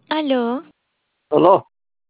Aló, Aló,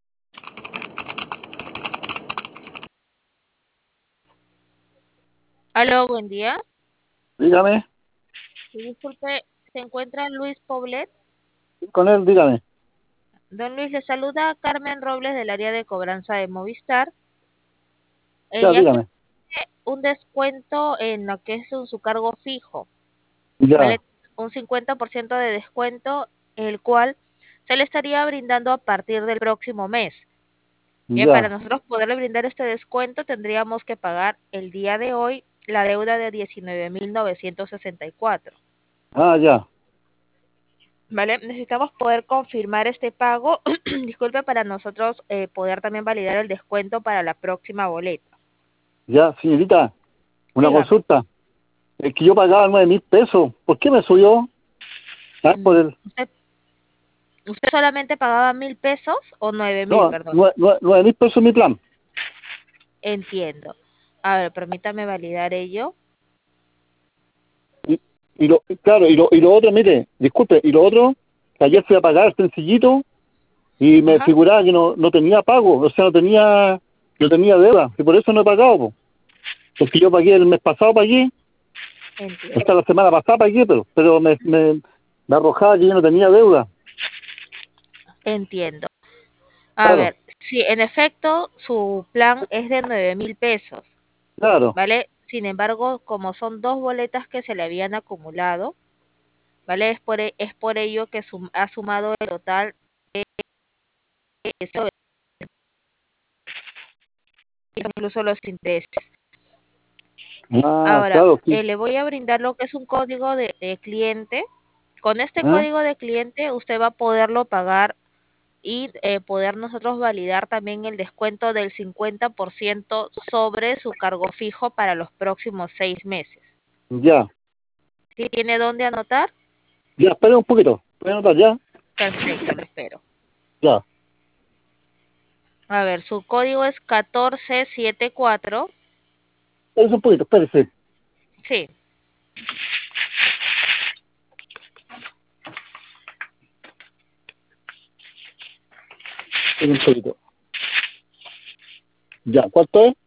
Aló, buen día. dígame, Sí, disculpe, ¿se encuentra Luis Poblet? con él, dígame. Don Luis, le saluda Carmen Robles del área de cobranza de Movistar. Ya, Ya que dígame. tiene un descuento en lo que es su cargo fijo, Ya, ¿vale? Un 50% de descuento, el cual se le estaría brindando a partir del próximo mes. Bien, para ya. nosotros poderle brindar este descuento tendríamos que pagar el día de hoy la deuda de 19.964. Ah, ya, ¿Vale? Necesitamos poder confirmar este pago, disculpe, para nosotros poder también validar el descuento para la próxima boleta. ya, señorita, una Dígame, consulta. Es que yo pagaba 9.000 pesos. ¿Por qué me subió? Ah, por mm, el... ¿usted solamente pagaba 1.000 pesos o 9.000, No, perdón? 9.000 pesos mi plan. Entiendo. A ver, permítame validar ello. Claro, y lo otro, mire, disculpe, y lo otro, que ayer fui a pagar sencillito y me Ajá, figuraba que no tenía pago, o sea, no tenía deuda, y por eso no he pagado, po. Porque yo pagué el mes pasado, pagué, o sea, entiendo. la semana pasada pagué, pero me arrojaba que yo no tenía deuda. Entiendo. A Claro, ver, sí, en efecto, su plan es de 9.000 pesos, claro. ¿vale? Sin embargo, como son dos boletas que se le habían acumulado, ¿vale? Es por ello que ha sumado el total de eso, incluso los intereses. Ah, Ahora, claro, sí. le voy a brindar lo que es un código de cliente. Con este ¿Ah? código de cliente usted va a poderlo pagar y poder nosotros validar también el descuento del 50% sobre su cargo fijo para los próximos 6 meses. Ya, ¿Sí tiene dónde anotar? ya, espera un poquito. ¿Puedo anotar ya? Perfecto, lo espero. Ya. A ver, su código es 1474. Espérese un poquito, espérese. Sí, Espérese un poquito. Ya, ¿cuánto es?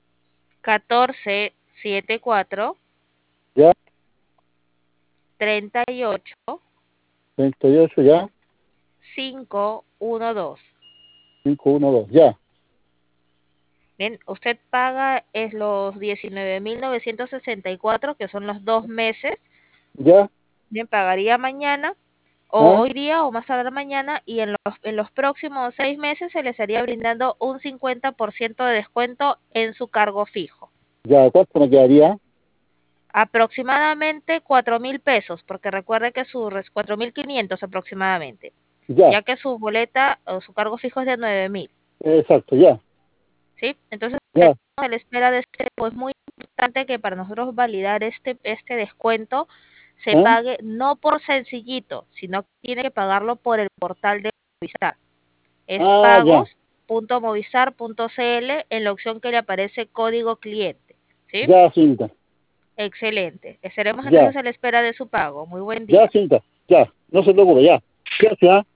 1474 Ya, 38 38 ya, 512. 512 ya, Bien, usted paga es los 19.964 que son los 2 meses. ya, Bien, pagaría mañana, o ¿ah? hoy día, o más tarde mañana, y en los próximos 6 meses se le estaría brindando un 50% de descuento en su cargo fijo. Ya, ¿cuánto me quedaría? Aproximadamente 4.000 pesos, porque recuerde que 4.500 aproximadamente, Ya, ya que su boleta o su cargo fijo es de 9.000. exacto, ya, ¿Sí? Entonces, ya. a la espera de pues muy importante que para nosotros validar este descuento se ¿Ah? pague no por sencillito, sino que tiene que pagarlo por el portal de Movistar. Es Ah, ya, pagos.movistar.cl en la opción que le aparece código cliente. ¿Sí? ya, señorita, Excelente. Estaremos ya, entonces a la espera de su pago. Muy buen ya, día. señorita, ya, no se preocupe, ya. Gracias.